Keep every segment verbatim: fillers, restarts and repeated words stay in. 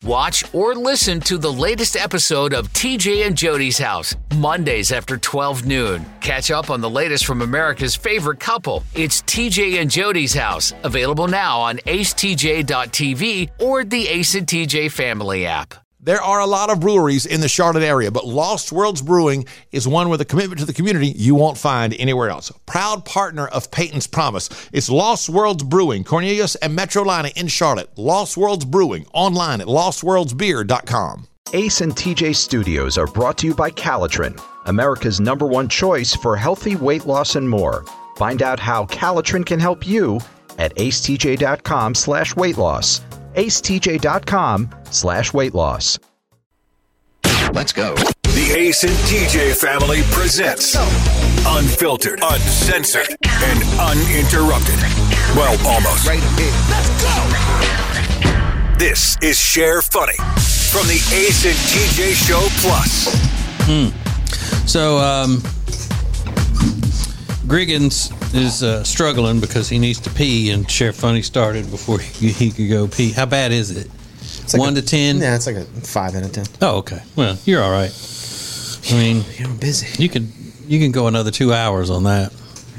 Watch or listen to the latest episode of T J and Jody's House, Mondays after twelve noon. Catch up on the latest from America's favorite couple. It's T J and Jody's House, available now on ace t j dot t v or the Ace and T J family app. There are a lot of breweries in the Charlotte area, but Lost Worlds Brewing is one with a commitment to the community you won't find anywhere else. Proud partner of Peyton's Promise. It's Lost Worlds Brewing, Cornelius and Metrolina in Charlotte. Lost Worlds Brewing, online at lost worlds beer dot com. Ace and T J Studios are brought to you by Calitrin, America's number one choice for healthy weight loss and more. Find out how Calitrin can help you at ace t j dot com slash weight loss. ace t j dot com slash weight loss. Let's go. The Ace and T J family presents Unfiltered, Uncensored, and Uninterrupted. Well, almost. Right here. Let's go. This is Share Funny from the Ace and T J Show Plus. Hmm. So, um, Griggins is uh, struggling because he needs to pee, and Share Funny started before he, he could go pee. How bad is it? It's like One a, to ten? Yeah, it's like a five out of ten. Oh, okay. Well, you're all right. I mean, you're busy. You can you can go another two hours on that,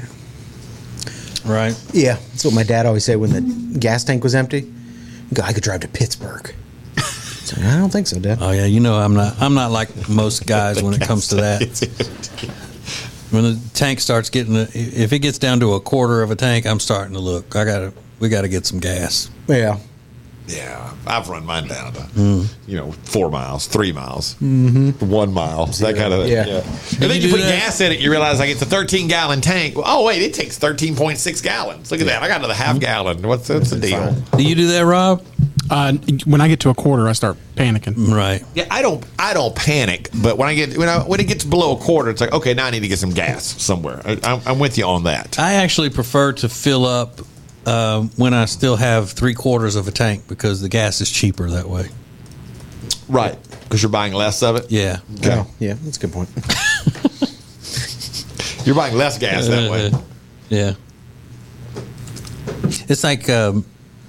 right? Yeah, that's what my dad always said when the gas tank was empty. He'd go, I could drive to Pittsburgh. So, I don't think so, Dad. Oh yeah, you know I'm not I'm not like most guys when it comes to that. When the tank starts getting, a, if it gets down to a quarter of a tank, I'm starting to look. I gotta, we gotta get some gas. Yeah, yeah. I've run mine down to, mm. you know, four miles, three miles, mm-hmm. one mile, that kind of. Yeah. yeah. And then you, you put that? gas in it, you realize like it's a thirteen gallon tank. Well, oh wait, it takes thirteen point six gallons. Look at yeah. that. I got to the half mm-hmm. gallon. What's, what's the deal? Do you do that, Rob? Uh, when I get to a quarter, I start panicking. Right. Yeah, I don't. I don't panic, but when I get when I when it gets below a quarter, it's like okay, now I need to get some gas somewhere. I, I'm, I'm with you on that. I actually prefer to fill up uh, when I still have three quarters of a tank because the gas is cheaper that way. Right, because you're buying less of it. Yeah. Okay. Oh, yeah, that's a good point. You're buying less gas that uh, way. Yeah. It's like. Um,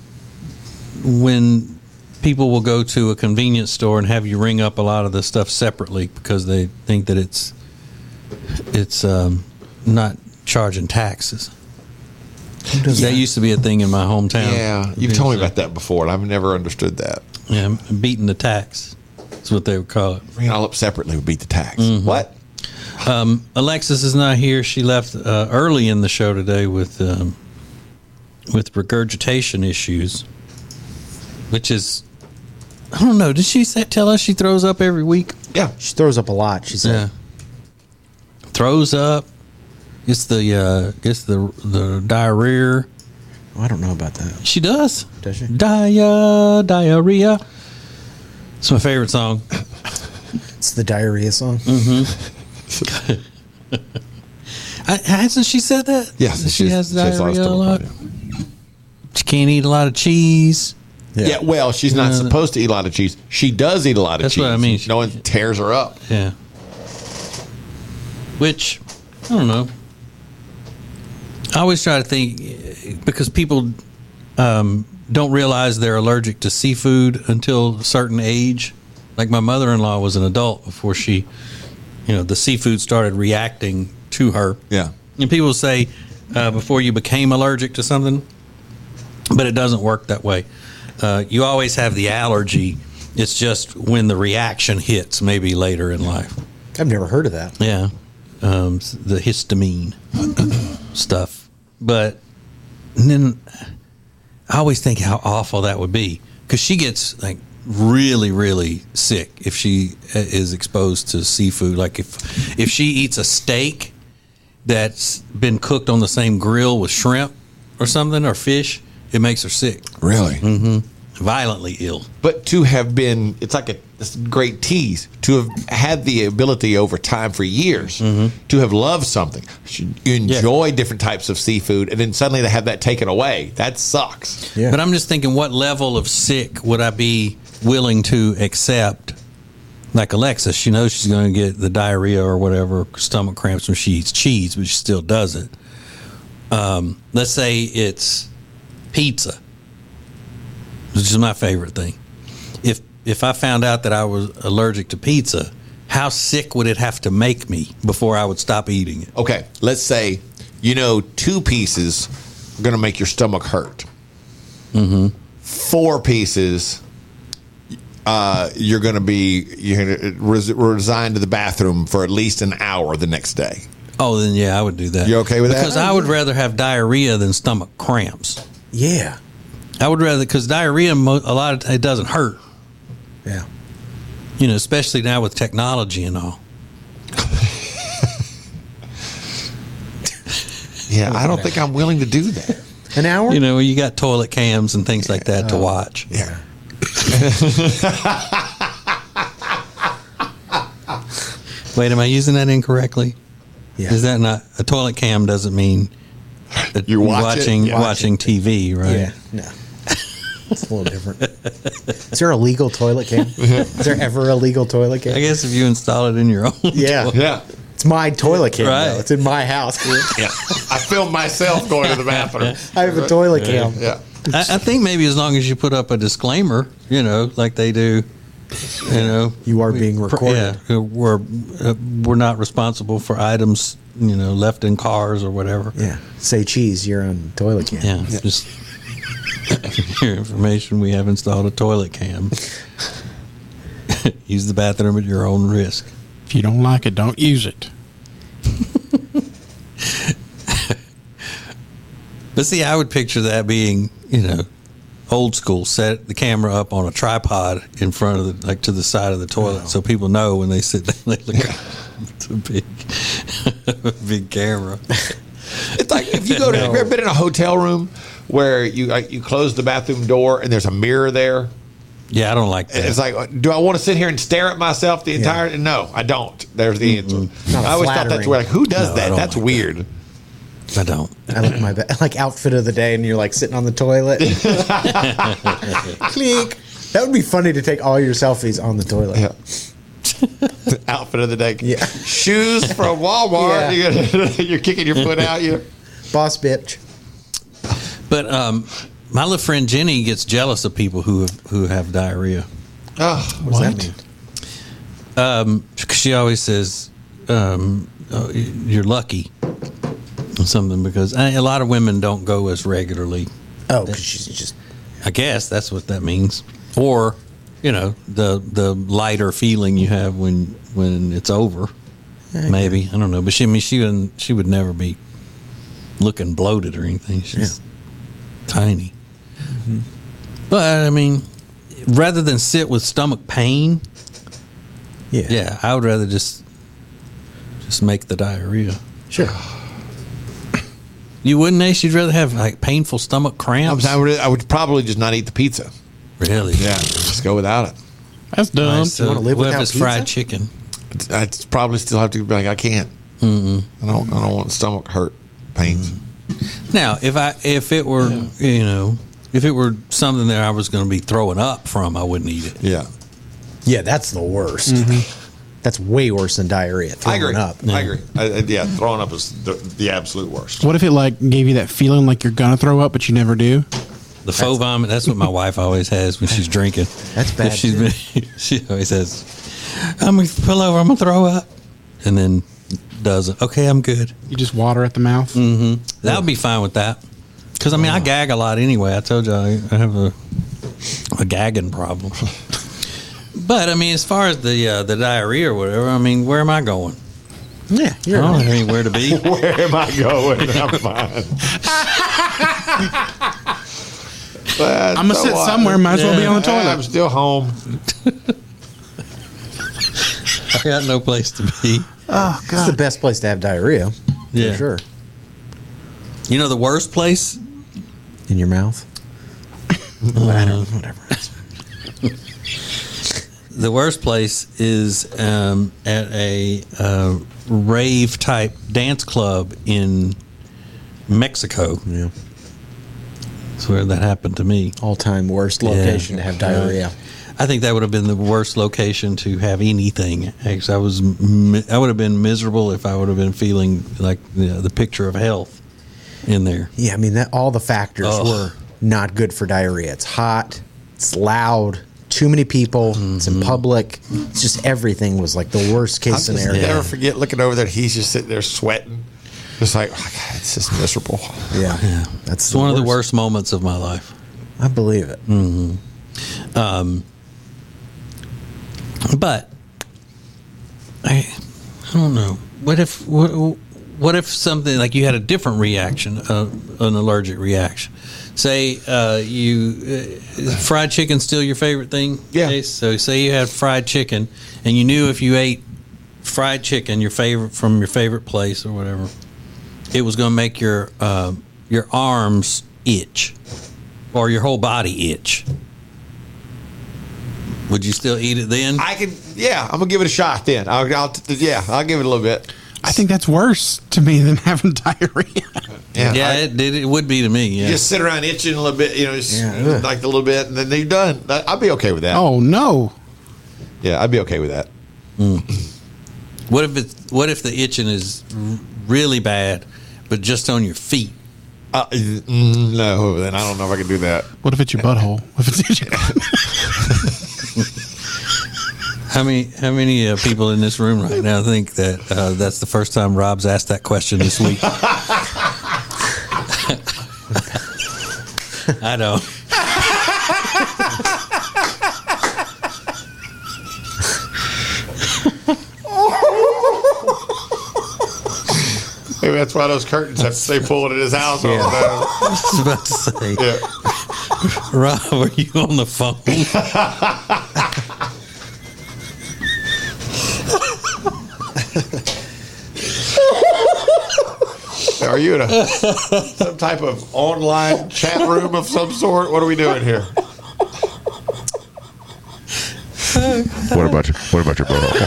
when people will go to a convenience store and have you ring up a lot of the stuff separately because they think that it's it's um, not charging taxes. That yeah. used to be a thing in my hometown. Yeah, you've told me about that before, and I've never understood that. Yeah, beating the tax. That's what they would call it. Ring it all up separately would beat the tax. Mm-hmm. What? Um, Alexis is not here. She left uh, early in the show today with um, with regurgitation issues. Which is, I don't know. Did she say, tell us she throws up every week? Yeah, she throws up a lot. She said, yeah. Throws up. It's the uh, it's the the diarrhea. Oh, I don't know about that. She does. Does she? Dia diarrhea. It's my favorite song. It's the diarrhea song. Mm-hmm. I, hasn't she said that? Yes, she has diarrhea a lot. Yeah. She can't eat a lot of cheese. Yeah. yeah, well, she's not uh, supposed to eat a lot of cheese. She does eat a lot of that's cheese. That's what I mean. No one tears her up. Yeah. Which, I don't know. I always try to think, because people um, don't realize they're allergic to seafood until a certain age. Like my mother-in-law was an adult before she, you know, the seafood started reacting to her. Yeah. And people say uh, before you became allergic to something, but it doesn't work that way. Uh, you always have the allergy. It's just when the reaction hits, maybe later in life. I've never heard of that. Yeah, um, the histamine stuff. But and then I always think how awful that would be because she gets like really, really sick if she is exposed to seafood. Like if if she eats a steak that's been cooked on the same grill with shrimp or something or fish. It makes her sick. Really? Mm-hmm. Violently ill. But to have been, it's like a, it's a great tease, to have had the ability over time for years mm-hmm. to have loved something. You enjoy yeah. different types of seafood, and then suddenly to have that taken away. That sucks. Yeah. But I'm just thinking, what level of sick would I be willing to accept? Like Alexis, she knows she's going to get the diarrhea or whatever, stomach cramps when she eats cheese, but she still does it. Um, let's say it's pizza, which is my favorite thing. If if I found out that I was allergic to pizza, how sick would it have to make me before I would stop eating it? Okay, let's say, you know, two pieces are going to make your stomach hurt. Mm-hmm. Four pieces, uh, you're going to be you're gonna res- resigned to the bathroom for at least an hour the next day. Oh, then yeah, I would do that. You okay with that? Because I would rather have diarrhea than stomach cramps. Yeah. I would rather, because diarrhea, mo- a lot of it doesn't hurt. Yeah. You know, especially now with technology and all. Yeah, I don't think I'm willing to do that. An hour? You know, you got toilet cams and things like that to Oh. watch. Yeah. Wait, am I using that incorrectly? Yeah. Is that not a toilet cam? Doesn't mean that You watch it, watching yeah. watching T V, right? Yeah. No. It's a little different. Is there a legal toilet cam? Is there ever a legal toilet cam? I guess if you install it in your own. Yeah. Yeah. It's my toilet cam. Right. Though. It's in my house. Yeah. I filmed myself going to the bathroom. I have a toilet cam. Yeah. I, I think maybe as long as you put up a disclaimer, you know, like they do, you know, You are being recorded. Yeah, we're uh, we're not responsible for items, you know, left in cars or whatever. Yeah. Say cheese, you're on the toilet cam. Yeah, just for your information, we have installed a toilet cam. Use the bathroom at your own risk. If you don't like it, don't use it. But see, I would picture that being, you know, old school. Set the camera up on a tripod in front of the, like to the side of the toilet, so people know when they sit down, they look. It's a big, big camera. It's like if you go to, have you ever been in a hotel room where you like, you close the bathroom door and there's a mirror there? Yeah, I don't like that. It's like, do I want to sit here and stare at myself the entire? No, I don't. There's the answer. Not I always thought that's flattering. weird. Like, who does No, I that? don't That's like weird. I don't. I like my ba- like outfit of the day, and you're like sitting on the toilet. Clink. That would be funny to take all your selfies on the toilet. Yeah. Outfit of the day. Yeah. Shoes from Walmart. Yeah. You're, you're kicking your foot out. You. Boss bitch. But um, my little friend Jenny gets jealous of people who have, who have diarrhea. Oh, What does that mean? Um, 'cause she always says, um, oh, "You're lucky," or something, because I, a lot of women don't go as regularly. Oh, because she's just. I guess that's what that means. Or, you know, the the lighter feeling you have when when it's over. Maybe I don't know, but she I mean she would she would never be looking bloated or anything. She's tiny. But I mean, rather than sit with stomach pain, Yeah. yeah, I would rather just just make the diarrhea. Sure. You wouldn't, Ace? You'd rather have like painful stomach cramps? I would, I would probably just not eat the pizza. Really? Yeah, just go without it. That's dumb. Nice. So wanna live what if without it's fried pizza? chicken? It's, I'd probably still have to be like, I can't. Mm-mm. I don't. I don't want stomach hurt pains. Now, if I if it were you know if it were something that I was going to be throwing up from, I wouldn't eat it. Yeah, Yeah, that's the worst. That's way worse than diarrhea. I Throwing agree. up. I agree. I, I- yeah, throwing up is the, the absolute worst. What if it like gave you that feeling like you're gonna throw up, but you never do? The faux vomit. That's what my wife always has when she's drinking. That's bad, If she's too. been, she always says, "I'm gonna pull over. I'm gonna throw up," and then doesn't. Okay, I'm good. You just water at the mouth. That would be fine with that. Because I mean, I gag a lot anyway. I told you I, I have a a gagging problem. But I mean, as far as the uh, the diarrhea or whatever, I mean, where am I going? Yeah, I you're don't right. have anywhere to be. Where am I going? I'm fine. But I'm gonna so sit what? somewhere. Might as well be on the I'm toilet. still home. I got no place to be. Oh, God. It's the best place to have diarrhea. Yeah. For sure. You know the worst place? In your mouth? Whatever. Whatever. The worst place is um, at a uh, rave type dance club in Mexico. Yeah. That's where that happened to me. All time worst location to have diarrhea. I think that would have been the worst location to have anything. Actually, I was mi- I would have been miserable if I would have been feeling like you know, the picture of health in there. Yeah, I mean, that all the factors Ugh. were not good for diarrhea. It's hot. It's loud. too many people. Mm-hmm. It's in public. It's just everything was like the worst case I'll scenario. Just never forget looking over there. He's just sitting there sweating, just like, oh, God, it's just miserable. Yeah, yeah. That's it's one worst. of the worst moments of my life. I believe it. Mm-hmm. Um, but I, I don't know. What if what, what if something like you had a different reaction, uh, an allergic reaction? Say uh, you uh, fried chicken still your favorite thing? Yeah. Okay, so say you had fried chicken, and you knew if you ate fried chicken, your favorite from your favorite place or whatever, it was going to make your uh, your arms itch or your whole body itch. Would you still eat it then? I could, yeah. I'm gonna give it a shot then. I'll, I'll yeah, I'll give it a little bit. I think that's worse to me than having diarrhea. Yeah, yeah I, it, it, it would be to me. Yeah, you just sit around itching a little bit, you know, just yeah. like a little bit, and then you're done. I'd be okay with that. Oh no. Yeah, I'd be okay with that. Mm. What if it? What if the itching is really bad, but just on your feet? Uh, no, then I don't know if I can do that. What if it's your butthole? What if it's your How many how many uh, people in this room right now think that uh, that's the first time Rob's asked that question this week? I know. Maybe that's why those curtains have to stay pulled at his house all the time. I was about to say, yeah. Rob, are you on the phone? Are you in a, some type of online chat room of some sort? What are we doing here? What about your What about your butthole?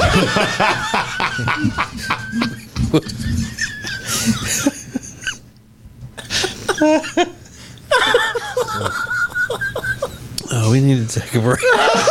Oh, we need to take a break.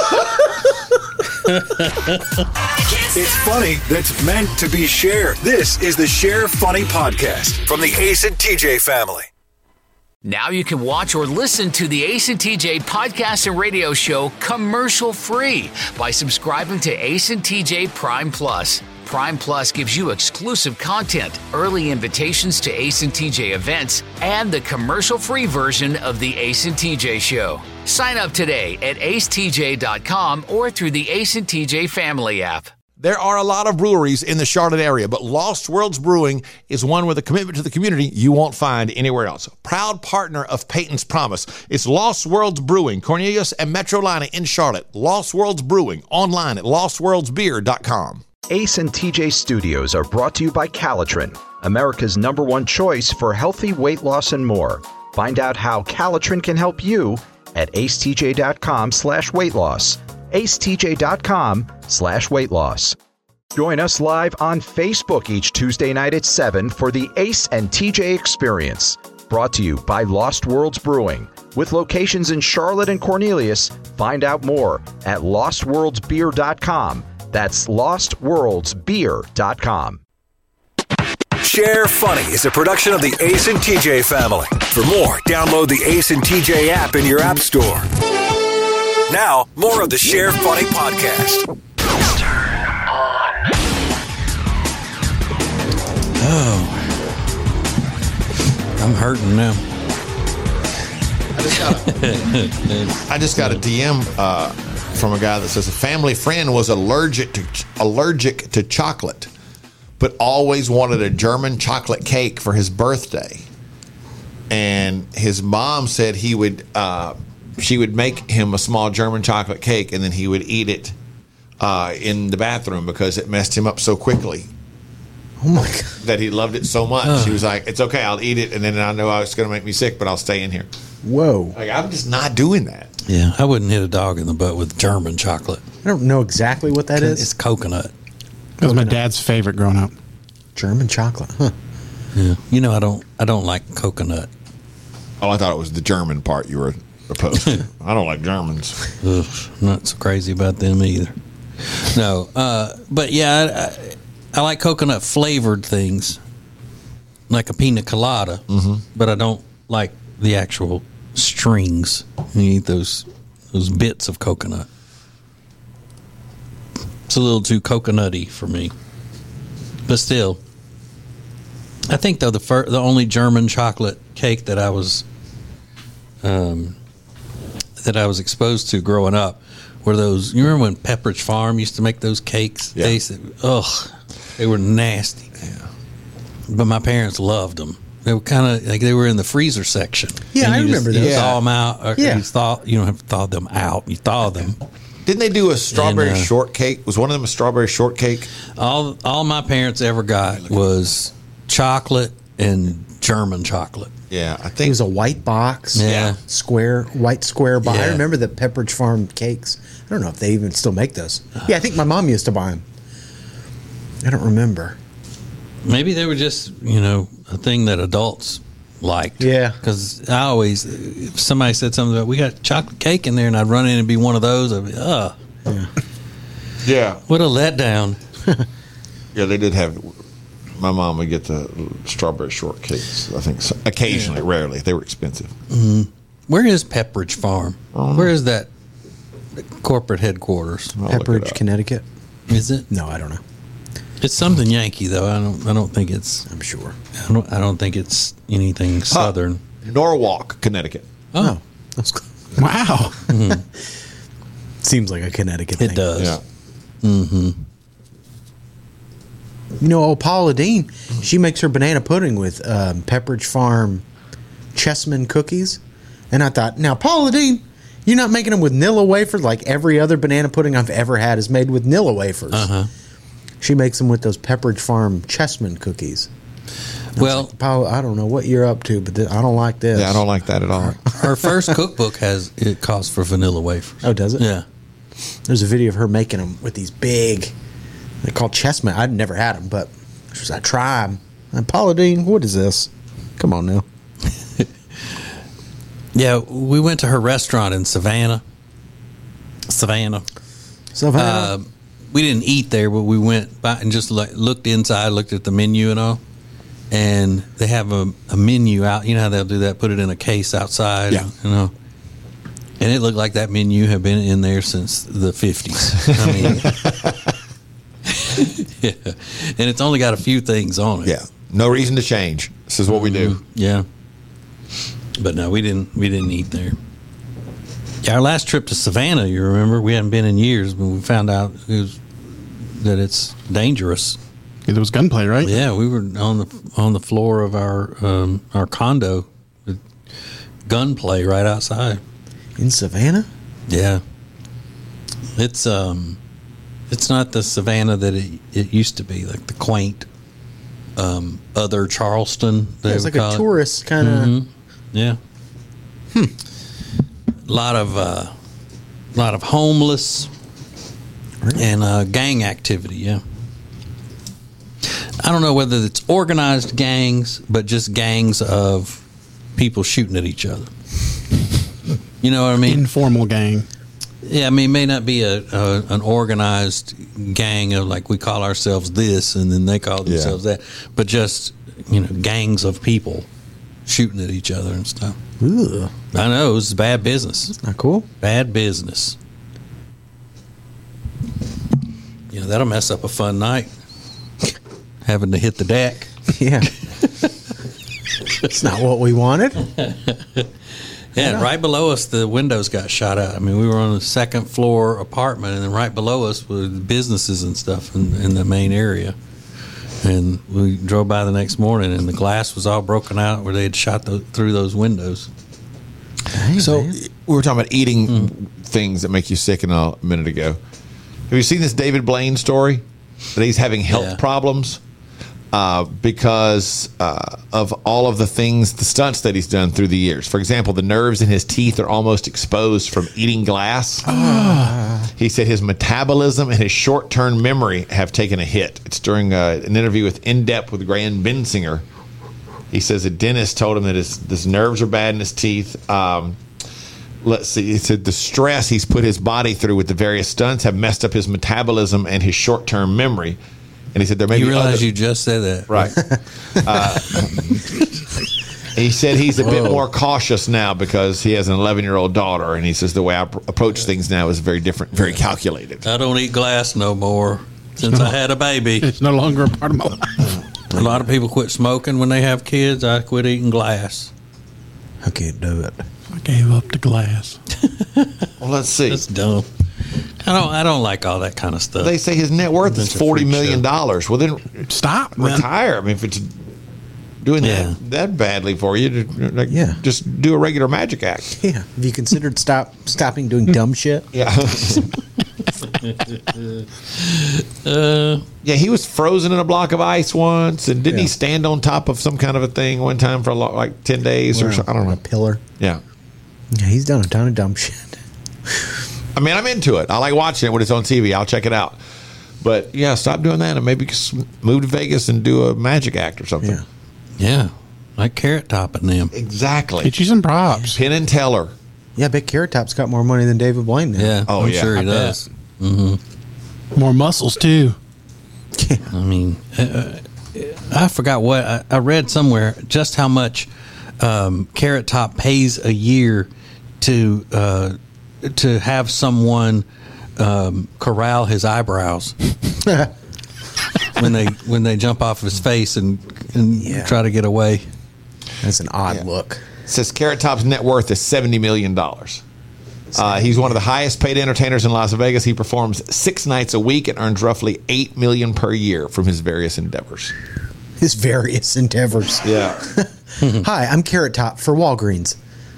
It's funny that's meant to be shared. This is the Share Funny Podcast from the Ace and T J family. Now you can watch or listen to the Ace and T J podcast and radio show commercial free by subscribing to Ace and T J Prime Plus. Prime Plus gives you exclusive content, early invitations to Ace and T J events, and the commercial-free version of the Ace and T J show. Sign up today at ace t j dot com or through the Ace and T J family app. There are a lot of breweries in the Charlotte area, but Lost Worlds Brewing is one with a commitment to the community you won't find anywhere else. Proud partner of Peyton's Promise. It's Lost Worlds Brewing, Cornelius and Metrolina in Charlotte. Lost Worlds Brewing, online at lost worlds beer dot com. Ace and T J Studios are brought to you by Calitrin, America's number one choice for healthy weight loss and more. Find out how Calitrin can help you at ace t j dot com slash weight loss. ace t j dot com slash weight loss. Join us live on Facebook each Tuesday night at seven for the Ace and T J Experience. Brought to you by Lost Worlds Brewing. With locations in Charlotte and Cornelius, find out more at lost worlds beer dot com. That's lost worlds beer dot com. Share Funny is a production of the Ace and T J family. For more, download the Ace and T J app in your app store. Now, more of the Share Funny podcast. Turn on. Oh. I'm hurting now. I just got a, I just got a D M uh, from a guy that says a family friend was allergic to allergic to chocolate, but always wanted a German chocolate cake for his birthday. And his mom said he would, uh, she would make him a small German chocolate cake, and then he would eat it uh, in the bathroom because it messed him up so quickly. Oh my God! That he loved it so much. Uh. He was like, "It's okay, I'll eat it, and then I know it's going to make me sick, but I'll stay in here." Whoa! Like, I'm just not doing that. Yeah, I wouldn't hit a dog in the butt with German chocolate. I don't know exactly what that is. It's coconut. That was my dad's favorite growing up. German chocolate, huh? Yeah, you know I don't. I don't like coconut. Oh, I thought it was the German part you were opposed to. I don't like Germans. Ugh, not so crazy about them either. No, uh, but yeah, I, I like coconut flavored things, like a pina colada. Mm-hmm. But I don't like the actual strings. You eat those those bits of coconut. It's a little too coconutty for me. But still, I think though the fir- the only German chocolate cake that I was um, that I was exposed to growing up were those. You remember when Pepperidge Farm used to make those cakes? Yeah. They said, ugh, they were nasty. Yeah. But my parents loved them. They were kind of like they were in the freezer section. Yeah, And I you remember just, you those. thaw them out. Or Yeah. You thaw. You don't have to thaw them out. You thaw them. Didn't they do a strawberry And, uh, shortcake? Was one of them a strawberry shortcake? All all my parents ever got was chocolate and German chocolate. Yeah, I It think was a white box. Yeah. Square, white square box. I Yeah. remember the Pepperidge Farm cakes. I don't know if they even still make those. Yeah, I think my mom used to buy them. I don't remember. Maybe they were just, you know, a thing that adults liked. Yeah. Because I always, if somebody said something about, we got chocolate cake in there, and I'd run in and be one of those, I'd be, ugh, yeah, what a letdown. yeah. They did have. My mom would get the strawberry shortcakes. I think so, occasionally, rarely. They were expensive. Where is Pepperidge Farm? Where is that corporate headquarters? I'll look it Pepperidge, up. Connecticut. Is it? No, I don't know. It's something Yankee, though. I don't. I don't think it's. I'm sure. I don't. I don't think it's anything southern. Norwalk, Connecticut. Oh, That's cool. Wow. Seems like a Connecticut thing. it does. Yeah. You know, oh, Paula Dean, she makes her banana pudding with um, Pepperidge Farm Chessman cookies. And I thought, now, Paula Dean, you're not making them with Nilla wafers like every other banana pudding I've ever had is made with Nilla wafers. Uh-huh. She makes them with those Pepperidge Farm Chessman cookies. Well, Paula, I don't know what you're up to, but th- I don't like this. Yeah, I don't like that at all. her first cookbook has it calls for vanilla wafers. Oh, does it? Yeah. There's a video of her making them with these big, they're called chessmen. I'd never had them, but she was, I try them. And Paula Dean, what is this? Come on now. Yeah, we went to her restaurant in Savannah. Savannah. Savannah. Uh, we didn't eat there, but we went by and just like looked inside, looked at the menu and all. And they have a, a menu out. You know how they'll do that? Put it in a case outside. Yeah. You know. And it looked like that menu had been in there since the fifties. I mean, yeah. And it's only got a few things on it. Yeah, no reason to change. This is what we do. Yeah. But no, we didn't. We didn't eat there. Yeah, our last trip to Savannah, you remember, we hadn't been in years, but we found out it was, that it's dangerous. There was gunplay, right? Yeah, we were on the on the floor of our um, our condo with gunplay right outside. In Savannah? Yeah, it's um, it's not the Savannah that it, it used to be, like the quaint um, other Charleston. They Yeah, it's would like call a it. tourist kind of. Mhm. Yeah. Hmm. A lot of uh, lot of homeless and uh, gang activity. Yeah. I don't know whether it's organized gangs, but just gangs of people shooting at each other. You know what I mean? Informal gang. Yeah, I mean, it may not be a, a an organized gang of like we call ourselves this and then they call themselves that, but just, you know, gangs of people shooting at each other and stuff. Ugh. I know, it's bad business. Not cool. Bad business. You know, that'll mess up a fun night. Having to hit the deck. Yeah. It's not what we wanted. Yeah, and right below us, the windows got shot out. I mean, we were on a second floor apartment, and then right below us were businesses and stuff in, in the main area. And we drove by the next morning, and the glass was all broken out where they had shot the, through those windows. Dang, So man. we were talking about eating things that make you sick and all a minute ago. Have you seen this David Blaine story? That he's having health Yeah. problems uh, because uh, of all of the things, the stunts that he's done through the years. For example, the nerves in his teeth are almost exposed from eating glass. He said his metabolism and his short-term memory have taken a hit. It's during uh, an interview with In Depth with Graham Bensinger. He says a dentist told him that his, his nerves are bad in his teeth. Um, let's see. He said the stress he's put his body through with the various stunts have messed up his metabolism and his short-term memory. And he said there may You be realize other- you just said that. right. Uh, He said he's a bit more cautious now because he has an eleven-year-old daughter, and he says the way I pr- approach things now is very different, very calculated. I don't eat glass no more since I had a baby. It's no longer a part of my life. A lot of people quit smoking when they have kids. I quit eating glass. I can't do it. I gave up the glass. Well, let's see. That's dumb. I don't. I don't like all that kind of stuff. They say his net worth is Bunch of forty freak million show. dollars. Well, then Stop, man. retire. I mean, if it's doing Yeah. that that badly for you, to, like, Yeah. just do a regular magic act. Yeah. Have you considered stop stopping doing dumb shit? Yeah. Uh, Yeah, he was frozen in a block of ice once, and didn't he Yeah. stand on top of some kind of a thing one time for a lo- like ten days or Wow. something? I don't On a know. pillar. Yeah. Yeah, he's done a ton of dumb shit. I mean, I'm into it. I like watching it when it's on T V. I'll check it out. But yeah, stop doing that and maybe s- move to Vegas and do a magic act or something. Yeah. yeah, like Carrot Top and them. Exactly. Get you some props. Penn and Teller. Yeah, I bet Carrot Top's got more money than David Blaine now. Yeah, Oh, I'm yeah, sure I he bet. does. hmm More muscles, too. I mean, uh, I forgot what I, I read somewhere just how much um, Carrot Top pays a year to uh, to have someone um, corral his eyebrows when they when they jump off his face and and Yeah. try to get away. That's an odd Yeah. look. It says Carrot Top's net worth is seventy million dollars. Uh, he's one of the highest paid entertainers in Las Vegas. He performs six nights a week and earns roughly eight million dollars per year from his various endeavors. His various endeavors. Yeah. Hi, I'm Carrot Top for Walgreens.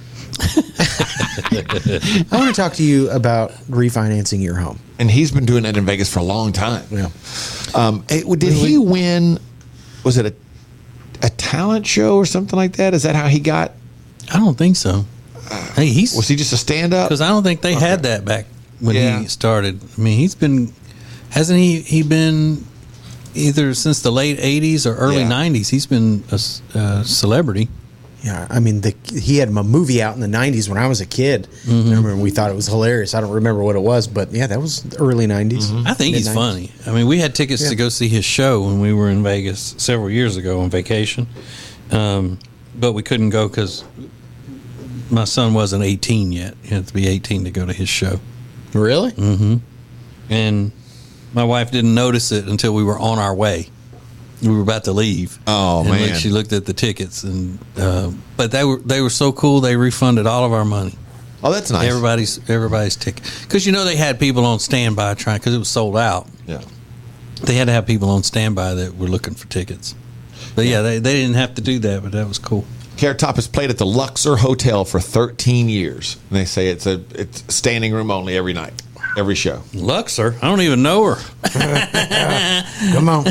I want to talk to you about refinancing your home. And he's been doing that in Vegas for a long time. Yeah. Um, eh, did he win? Was it a a talent show or something like that? Is that how he got? I don't think so. Hey, he's Was he just a stand up? because I don't think they had that back when Yeah. he started. I mean, he's been hasn't he? He been either since the late eighties or early Yeah. nineties. He's been a s- uh, celebrity. Yeah, I mean, the, he had a movie out in the nineties when I was a kid. I remember we thought it was hilarious. I don't remember what it was, but yeah, that was the early nineties. I think he's Mid-nineties. funny. I mean, we had tickets Yeah. to go see his show when we were in Vegas several years ago on vacation, um, but we couldn't go because my son wasn't eighteen yet. You had to be eighteen to go to his show. Really? Mm-hmm. And my wife didn't notice it until we were on our way. We were about to leave. Oh, and man. like, she looked at the tickets, and uh, but they were they were so cool. They refunded all of our money. Oh, that's nice. Everybody's everybody's ticket because you know they had people on standby trying because it was sold out. Yeah. They had to have people on standby that were looking for tickets. But yeah, they, they didn't have to do that, but that was cool. Carrot Top has played at the Luxor Hotel for thirteen years. And they say it's a it's standing room only every night, every show. Luxor, I don't even know her. Come on.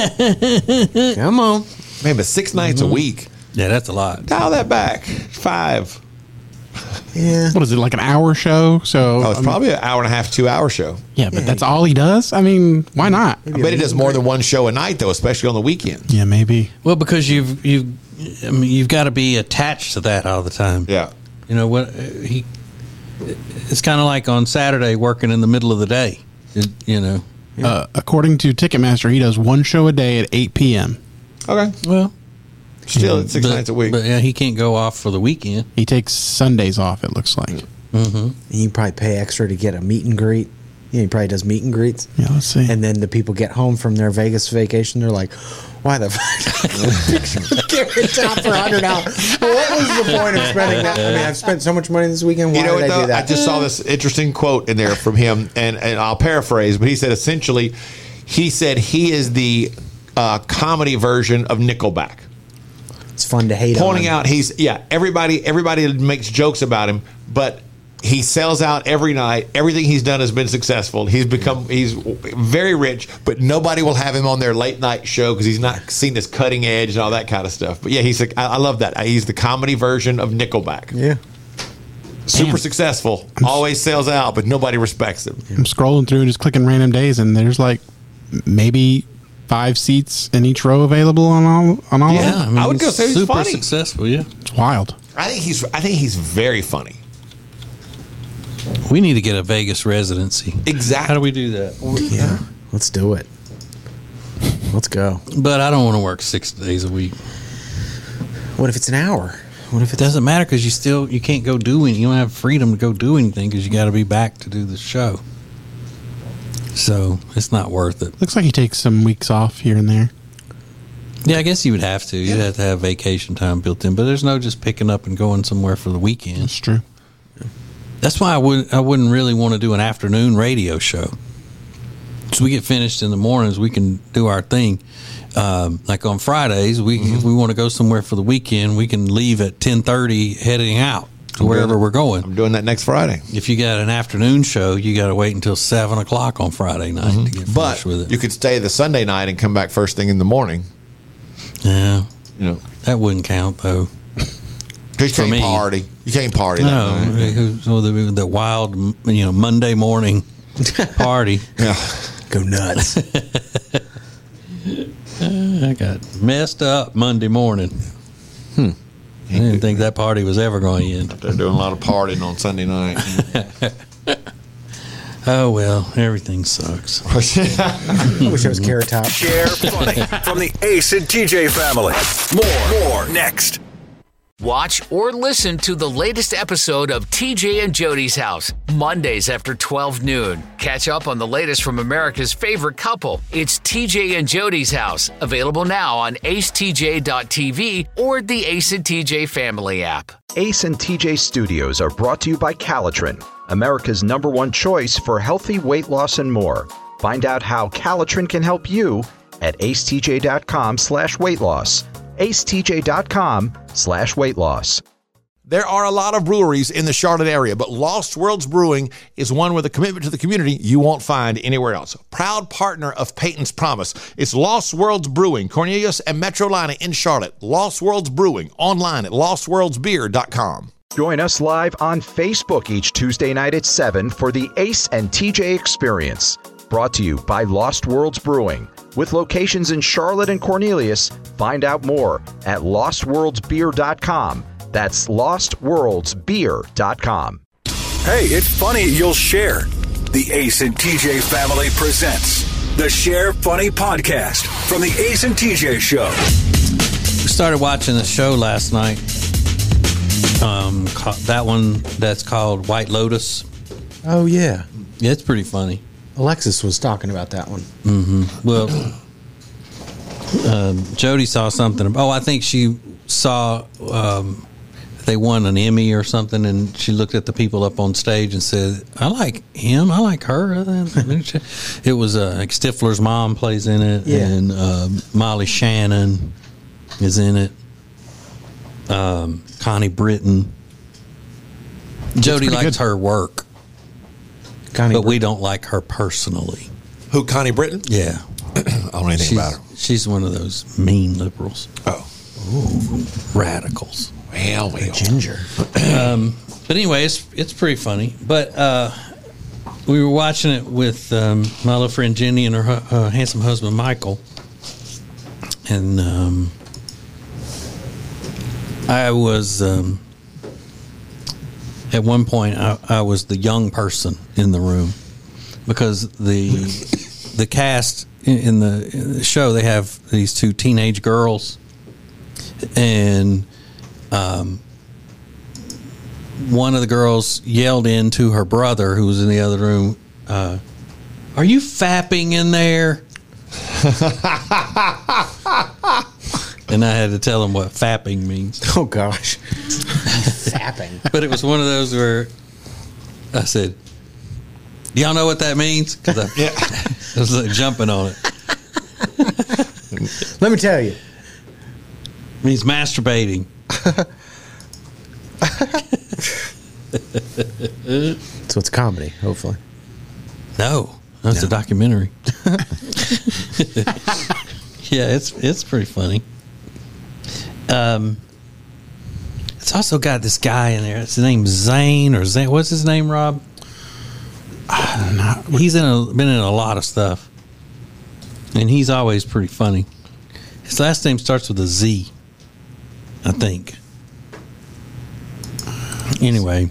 Come on. Man, but six nights a week. Yeah, that's a lot. Dial that back. Five. Yeah. What is it, like an hour show? So Oh, it's um, probably an hour and a half, two hour show. yeah, but that's all he does. I mean, why not? I bet he does more than one show a night, though, especially on the weekend. Yeah, maybe. Well, because you've you've I mean, you've got to be attached to that all the time. Yeah. You know what he? It's kind of like on Saturday working in the middle of the day. It- you know. Uh, according to Ticketmaster, he does one show a day at eight p.m. Okay. Well, Still, it's six but, nights a week. But yeah, he can't go off for the weekend. He takes Sundays off, it looks like. Mm-hmm. And you probably pay extra to get a meet and greet. Yeah, he probably does meet and greets. Yeah, let's see. And then the people get home from their Vegas vacation. They're like, why the fuck? Carrot Top for one hundred dollars. What was the point of spending that? I mean, I've spent so much money this weekend. Why You know did what, I do though? that? I just saw this interesting quote in there from him, and, and I'll paraphrase, but he said essentially, he said he is the uh, comedy version of Nickelback. It's fun to hate Pointing on. out he's, yeah, everybody everybody makes jokes about him, but he sells out every night. Everything he's done has been successful. He's become, he's very rich, but nobody will have him on their late night show because he's not seen as cutting edge and all that kind of stuff. But yeah, he's, a, I I love that. He's the comedy version of Nickelback. Yeah. Super Damn. successful, always sells out, but nobody respects him. I'm scrolling through and just clicking random days, and there's like maybe five seats in each row available on all on all Yeah. of them. I, mean, I would go say he's super funny. successful. Yeah, It's wild. I think he's, I think he's very funny. we need to get a Vegas residency. Exactly. How do we do that? Yeah. Let's do it. Let's go. But I don't want to work six days a week. What if it's an hour? What if It doesn't matter because you still you can't go do anything. You don't have freedom to go do anything because you got to be back to do the show. So it's not worth it. Looks like he takes some weeks off here and there. Yeah, I guess you would have to. You'd have to have vacation time built in, but there's no just picking up and going somewhere for the weekend. That's true. That's why I wouldn't. I wouldn't really want to do an afternoon radio show. So we get finished in the mornings, we can do our thing. Um, like on Fridays, we Mm-hmm. if we want to go somewhere for the weekend, we can leave at ten thirty, heading out to I'm wherever doing- we're going. I'm doing that next Friday. If you got an afternoon show, you got to wait until seven o'clock on Friday night to get Mm-hmm. But finished with it. you could stay the Sunday night and come back first thing in the morning. Yeah, You know, that wouldn't count though. because you For can't me. party. You can't party No, that night. so the, the wild, you know, Monday morning party. Yeah. go nuts? I got messed up Monday morning. Hmm. I didn't think that party was ever going to end. They're doing a lot of partying on Sunday night. Oh, well, everything sucks. I wish I was Carrot Top. Share Funny from the Ace and T J family. More, more next. Watch or listen to the latest episode of T J and Jody's House, Mondays after twelve noon. Catch up on the latest from America's favorite couple. It's T J and Jody's House, available now on ace t j dot t v or the Ace and T J family app. Ace and T J Studios are brought to you by Calitrin, America's number one choice for healthy weight loss and more. Find out how Calitrin can help you at acetj.com slash weight loss. acetj.com slash weight loss. There are a lot of breweries in the Charlotte area, but Lost Worlds Brewing is one with a commitment to the community you won't find anywhere else. Proud partner of Peyton's Promise. It's Lost Worlds Brewing, Cornelius and Metrolina in Charlotte. Lost Worlds Brewing, online at lost worlds beer dot com. Join us live on Facebook each Tuesday night at seven for the Ace and T J Experience. Brought to you by Lost Worlds Brewing. With locations in Charlotte and Cornelius, find out more at lost worlds beer dot com. That's lost worlds beer dot com. Hey, it's funny you'll share. The Ace and T J family presents the Share Funny podcast from the Ace and T J show. We started watching a show last night. Um, ca- that one that's called White Lotus. Oh yeah, Yeah, it's pretty funny. Alexis was talking about that one. Well, um, Jody saw something. Oh, I think she saw um, they won an Emmy or something, and she looked at the people up on stage and said, "I like him. I like her." It was uh, like Stifler's mom plays in it, Yeah. and um, Molly Shannon is in it. Um, Connie Britton. Jody pretty likes good. her work, Connie, but we don't like her personally. Who, Connie Britton? Yeah. I don't know anything She's, about her. she's one of those mean liberals, Oh. radicals. Well, well. Ginger. But anyway, it's it's pretty funny. But uh, we were watching it with um, my little friend Jenny and her hu- uh, handsome husband Michael, and um, I was um, at one point I, I was the young person in the room because the the cast in, in, the, in the show, they have these two teenage girls, and um, one of the girls yelled into her brother, who was in the other room, uh, "Are you fapping in there?" And I had to tell him what fapping means. Oh gosh, fapping. But it was one of those where I said, "Do y'all know what that means?" Because I, Yeah. I was like jumping on it. Let me tell you. It means masturbating. So it's comedy, hopefully. No, that's a documentary. Yeah, it's it's pretty funny. Um, it's also got this guy in there. His name's Zane or Zane. What's his name, Rob? I don't know. He's in a, been in a lot of stuff, and he's always pretty funny. His last name starts with a Z, I think. Anyway,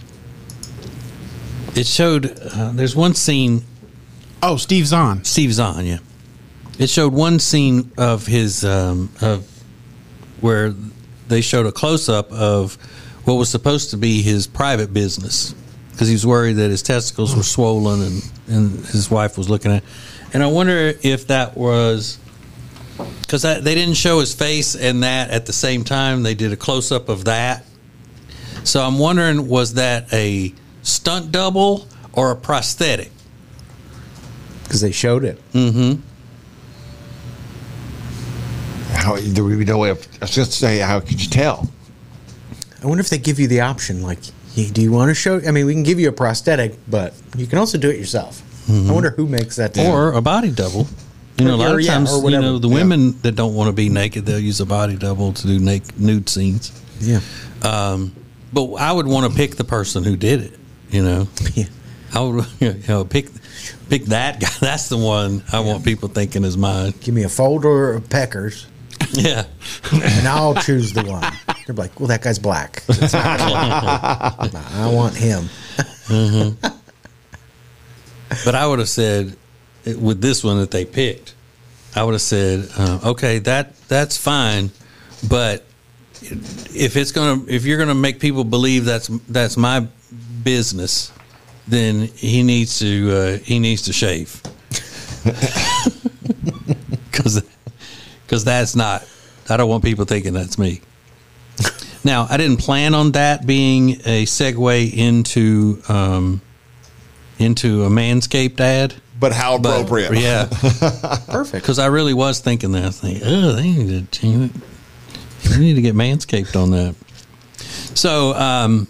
it showed. Uh, there's one scene. Oh, Steve Zahn. Steve Zahn, yeah. It showed one scene of his um, of where they showed a close up of what was supposed to be his private business because he was worried that his testicles were swollen and, and his wife was looking at. And I wonder if that was because they didn't show his face and that at the same time. They did a close up of that. So I'm wondering, was that a stunt double or a prosthetic? Because they showed it. Mm-hmm. How do we know? If, I was just say, how could you tell? I wonder if they give you the option. Like, hey, do you want to show? I mean, we can give you a prosthetic, but you can also do it yourself. Mm-hmm. I wonder who makes that. Or a body double. You know, a lot or, of yeah, times, or you know, the Yeah. women that don't want to be naked, they'll use a body double to do naked, nude scenes. Yeah. Um, but I would want to pick the person who did it. You know, Yeah. I would, you know, pick pick that guy. That's the one I want people thinking is mine. Give me a folder of peckers, Yeah. and I'll choose the one. They're like, well, that guy's black. It's not black. I want him. But I would have said, with this one that they picked, I would have said, uh, okay, that that's fine, but if it's gonna, if you're gonna make people believe that's that's my business, then he needs to uh, he needs to shave, because because that's not. I don't want people thinking that's me. Now, I didn't plan on that being a segue into um, into a Manscaped ad. But how But, appropriate. yeah. Perfect. Because I really was thinking that. I think, oh, they need to change it. They need to get Manscaped on that. So, um,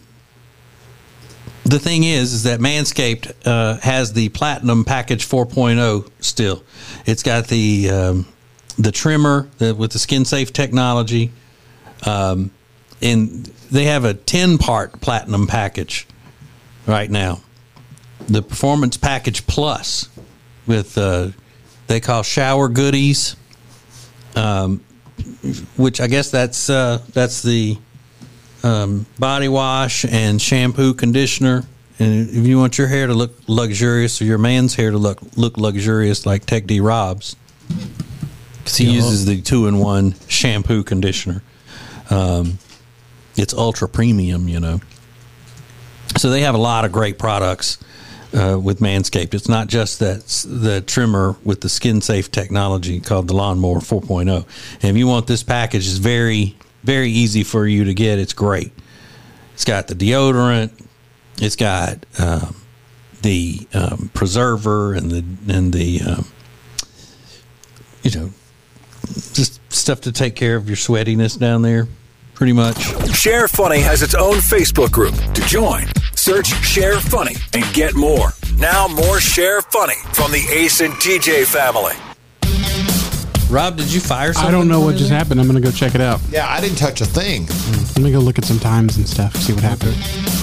the thing is, is that Manscaped uh, has the Platinum Package four point oh still. It's got the um, the trimmer the, with the skin safe technology. Um, and they have a ten part Platinum package right now. The Performance Package Plus with uh, they call shower goodies, um, which I guess that's uh, that's the um, body wash and shampoo, conditioner. And if you want your hair to look luxurious or your man's hair to look look luxurious like Tech D Rob's, because he uses the two in one shampoo conditioner. Um, it's ultra premium, you know. So they have a lot of great products. Uh, with Manscaped, it's not just that the trimmer with the skin safe technology called the Lawnmower four point oh. And if you want this package, it's very, very easy for you to get. It's great. It's got the deodorant. It's got um, the um, preserver and the and the um, you know just stuff to take care of your sweatiness down there. Pretty much. Share Funny has its own Facebook group. To join, search Share Funny and get more. Now more Share Funny from the Ace and T J family. Rob, did you fire something? I don't know what over just there? happened. I'm going to go check it out. Yeah, I didn't touch a thing. Let me go look at some times and stuff, see what happened.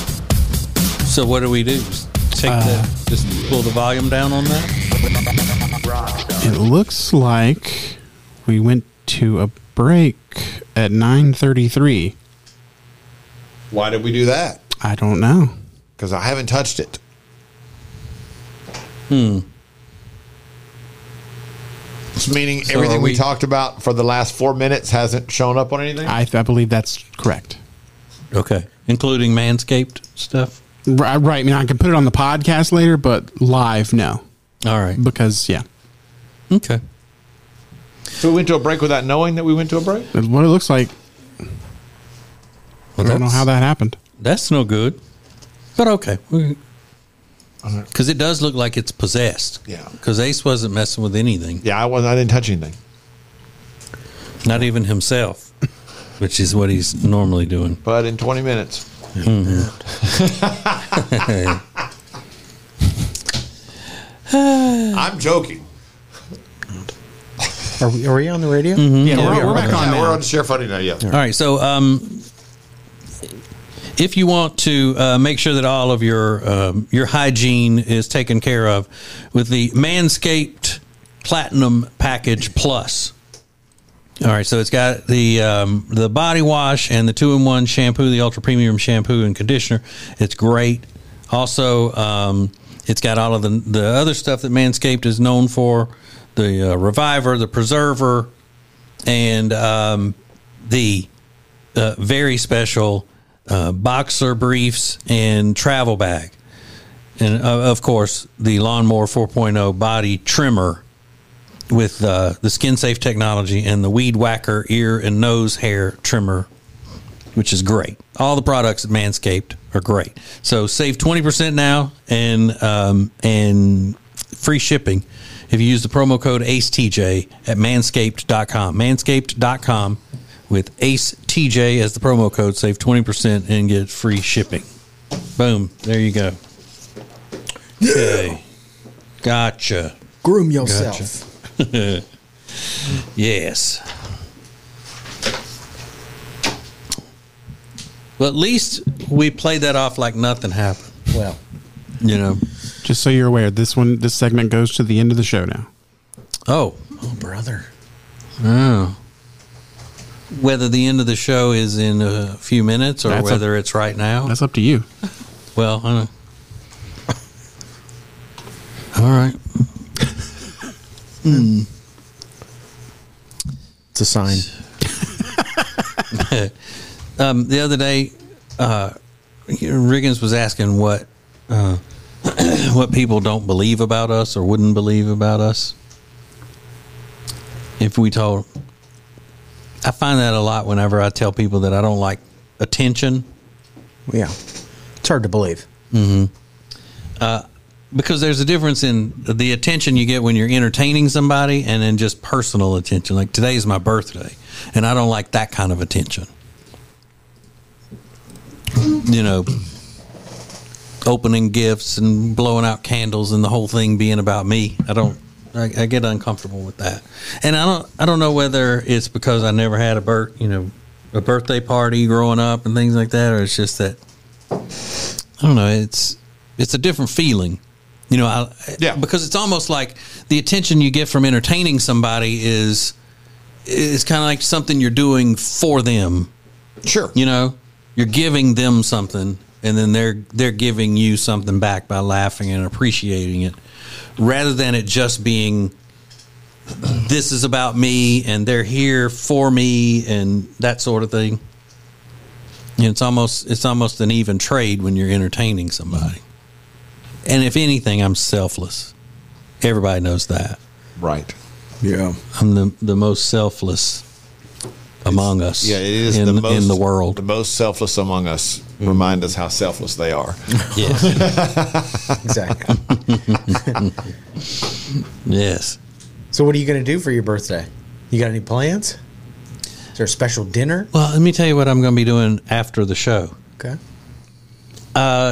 So what do we do? Just take Uh, the, just pull the volume down on that? It looks like we went to a break at nine thirty-three. Why did we do that? I don't know. Because I haven't touched it. Hmm. It's meaning So everything are we, we- talked about for the last four minutes hasn't shown up on anything? I, I believe that's correct. Okay. Including Manscaped stuff? Right, right. I mean, I can put it on the podcast later, but live, no. All right. Because, yeah. Okay. So we went to a break without knowing that we went to a break? That's what it looks like. Well, I don't know that's- how that happened. That's no good. But okay. Because it does look like it's possessed. Yeah. Because Ace wasn't messing with anything. Yeah, I wasn't. I didn't touch anything. Not even himself, which is what he's normally doing. But in twenty minutes. I'm joking. Are we, are we on the radio? Yeah, we're, we are. we're back on Yeah, now. we're on Share Funny now, yeah. All right. So, um, if you want to uh, make sure that all of your um, your hygiene is taken care of with the Manscaped Platinum Package Plus. All right, so it's got the um, the body wash and the two in one shampoo, the ultra premium shampoo and conditioner. It's great. Also, um, it's got all of the the other stuff that Manscaped is known for: the uh, Reviver, the Preserver, and um, the uh, very special uh, boxer briefs and travel bag. And, uh, of course, the Lawnmower four point oh body trimmer with uh, the skin-safe technology and the Weed Whacker ear and nose hair trimmer, which is great. All the products at Manscaped are great. So save twenty percent now and um, and free shipping if you use the promo code A C E T J at manscaped dot com. manscaped dot com with A C E T J as the promo code. Save twenty percent and get free shipping. Boom. There you go. Okay. Gotcha. Groom yourself. Gotcha. Yes. Well, at least we played that off like nothing happened. Well, you know. Just so you're aware, this one, this segment goes to the end of the show now. Oh. Oh, brother. Oh. Whether the end of the show is in a few minutes or That's whether up, it's right now. That's up to you. Well, I know. All right. Mm. It's a sign. um, the other day, uh, Riggins was asking what uh, what people don't believe about us or wouldn't believe about us. If we told, I find that a lot whenever I tell people that I don't like attention. Yeah, it's hard to believe. Mm-hmm. Uh, because there's a difference in the attention you get when you're entertaining somebody and then just personal attention. Like today's my birthday, and I don't like that kind of attention. You know, opening gifts and blowing out candles and the whole thing being about me. I don't. I, I get uncomfortable with that, and I don't. I don't know whether it's because I never had a birth, you know, a birthday party growing up and things like that, or it's just that I don't know. It's it's a different feeling. You know, I, yeah. because it's almost like the attention you get from entertaining somebody is is kind of like something you're doing for them. Sure. You know, you're giving them something, and then they're they're giving you something back by laughing and appreciating it, rather than it just being this is about me and they're here for me and that sort of thing. You know, it's almost it's almost an even trade when you're entertaining somebody. And if anything, I'm selfless. Everybody knows that. Right. Yeah. I'm the the most selfless among us. Yeah, it is in, the most, in the world. The most selfless among us remind us how selfless they are. Yes. Exactly. Yes. So what are you going to do for your birthday? You got any plans? Is there a special dinner? Well, let me tell you what I'm going to be doing after the show. Okay. Uh,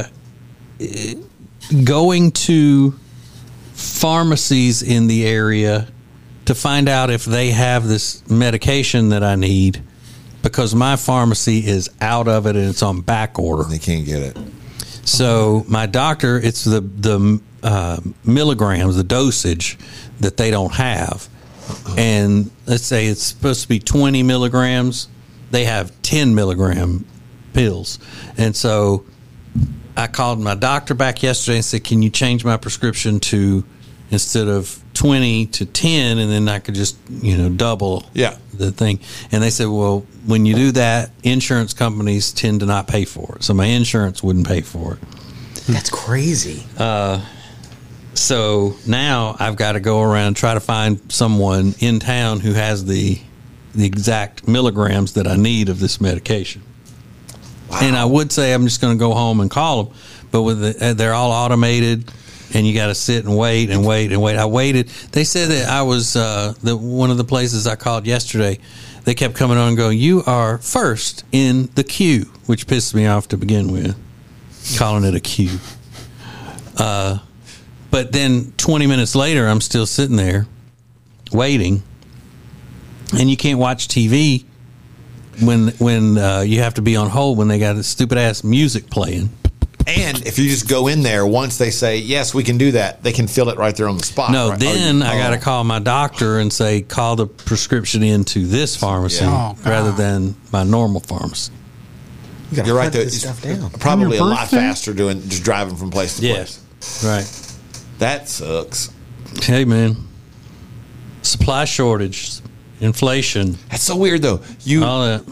going to pharmacies in the area to find out if they have this medication that I need, because my pharmacy is out of it and it's on back order. They can't get it. So my doctor, it's the the uh, milligrams, the dosage that they don't have. And let's say it's supposed to be twenty milligrams. They have ten milligram pills. And so I called my doctor back yesterday and said, can you change my prescription to, instead of twenty to ten, and then I could just, you know, double yeah. the thing. And they said, well, when you do that, insurance companies tend to not pay for it. So my insurance wouldn't pay for it. That's crazy. Uh, so now I've got to go around and try to find someone in town who has the the exact milligrams that I need of this medication. Wow. And I would say I'm just going to go home and call them, but with the, they're all automated, and you got to sit and wait and wait and wait. I waited. They said that I was uh, the one of the places I called yesterday. They kept coming on and going, "You are first in the queue," which pissed me off to begin with, calling it a queue. Uh, but then twenty minutes later, I'm still sitting there waiting, and you can't watch T V when when uh, you have to be on hold when they got this stupid ass music playing. And if you just go in there, once they say, yes, we can do that, they can fill it right there on the spot. No, right? then oh, I got to call my doctor and say, call the prescription into this pharmacy yeah. oh, rather than my normal pharmacy. You got to You're right, hunt though. this It's stuff down. probably a lot birthday? faster doing just driving from place to Yes. place. Right. That sucks. Hey, man. Supply shortage, inflation, That's so weird, though. You all that.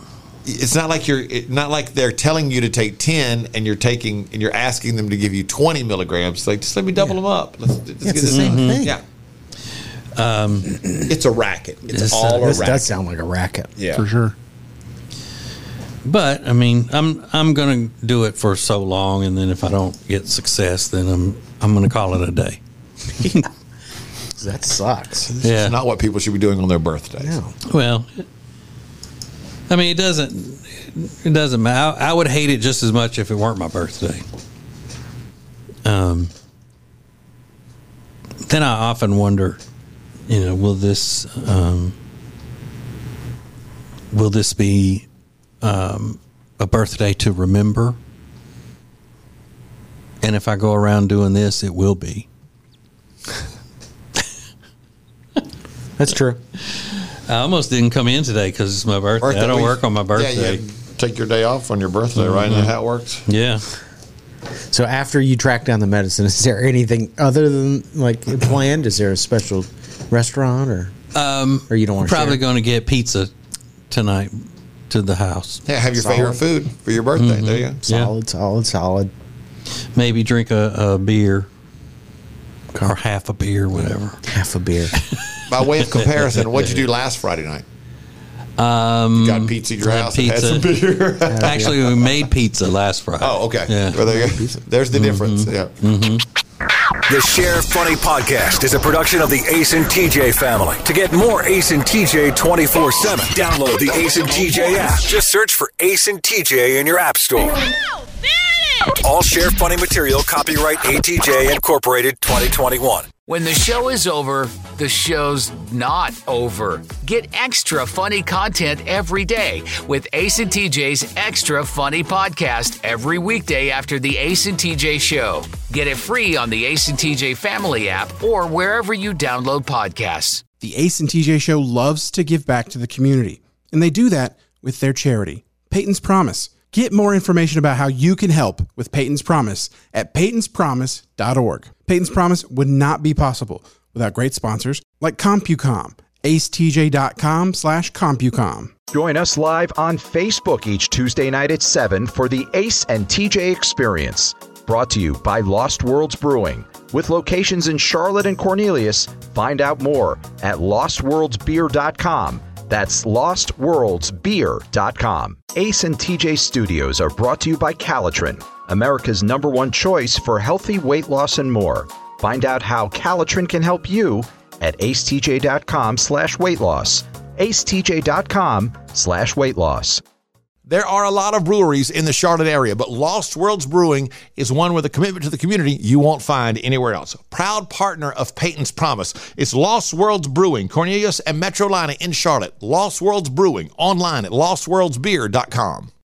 it's not like you're it, not like they're telling you to take ten and you're taking and you're asking them to give you twenty milligrams. It's like, just let me double Yeah. them up. Let's, let's It's get the this same done. thing. Yeah. Um, It's a racket. It's This, uh, all a This racket. does sound like a racket. Yeah. For sure. but I mean, I'm I'm gonna do it for so long, and then if I don't get success, then I'm I'm gonna call it a day. That sucks. Yeah. It's not what people should be doing on their birthdays. No. Well, I mean, it doesn't it doesn't matter. I, I would hate it just as much if it weren't my birthday. Um. Then I often wonder, you know, will this um, will this be um, a birthday to remember? And if I go around doing this, it will be. That's true. I almost didn't come in today because it's my birthday. Birthday I don't week. work on my birthday. Yeah, you take your day off on your birthday, right? Isn't that how it works? Yeah. So after you track down the medicine, is there anything other than like planned? Is there a special restaurant or Um, or you don't want to probably share? going to get pizza tonight to the house. Yeah, have your Solid. favorite food for your birthday. There you go. Solid, solid, solid. Maybe drink a, a beer or half a beer, whatever. Half a beer. By way of comparison, what'd you do last Friday night? Um, You got pizza at your had house and had pizza. some beer. Actually, we made pizza last Friday. Oh, okay. Yeah. Well, there you go. There's the difference. Yeah. The Share Funny Podcast is a production of the Ace and T J family. To get more Ace and T J twenty-four seven, download the Ace and T J app. Just search for Ace and T J in your app store. All Share Funny material copyright A T J Incorporated twenty twenty-one. When the show is over, the show's not over. Get extra funny content every day with Ace and T J's Extra Funny Podcast every weekday after the Ace and T J show. Get it free on the Ace and T J family app or wherever you download podcasts. The Ace and T J Show loves to give back to the community, and they do that with their charity, Peyton's Promise. Get more information about how you can help with Peyton's Promise at peytons promise dot org. Peyton's Promise would not be possible without great sponsors like CompuCom, acetj.com slash CompuCom. Join us live on Facebook each Tuesday night at seven for the Ace and T J Experience. Brought to you by Lost Worlds Brewing. With locations in Charlotte and Cornelius, find out more at lost worlds beer dot com. That's lost worlds beer dot com. Ace and T J Studios are brought to you by Calitrin, America's number one choice for healthy weight loss and more. Find out how Calitrin can help you at acetj.com slash weight loss. acetj.com slash weight loss. There are a lot of breweries in the Charlotte area, but Lost Worlds Brewing is one with a commitment to the community you won't find anywhere else. Proud partner of Peyton's Promise. It's Lost Worlds Brewing, Cornelius and Metrolina in Charlotte. Lost Worlds Brewing, online at lost worlds beer dot com.